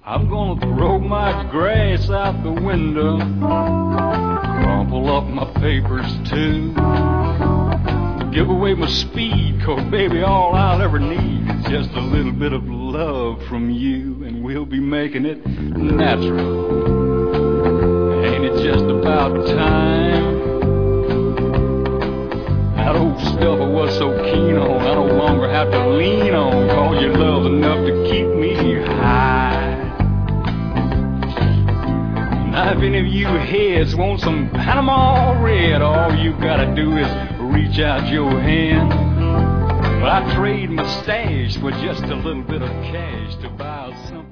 I'm gonna throw my grass out the window, crumple up my papers too, give away my speed, 'cause baby, all I'll ever need is just a little bit of love from you, and we'll be making it natural. Ain't it just about time? That old stuff I was so keen on, I no longer have to lean on, 'cause your love's enough to keep me high. Now if any of you heads want some Panama Red, all you gotta do is reach out your hand. But I trade my stash for just a little bit of cash to buy some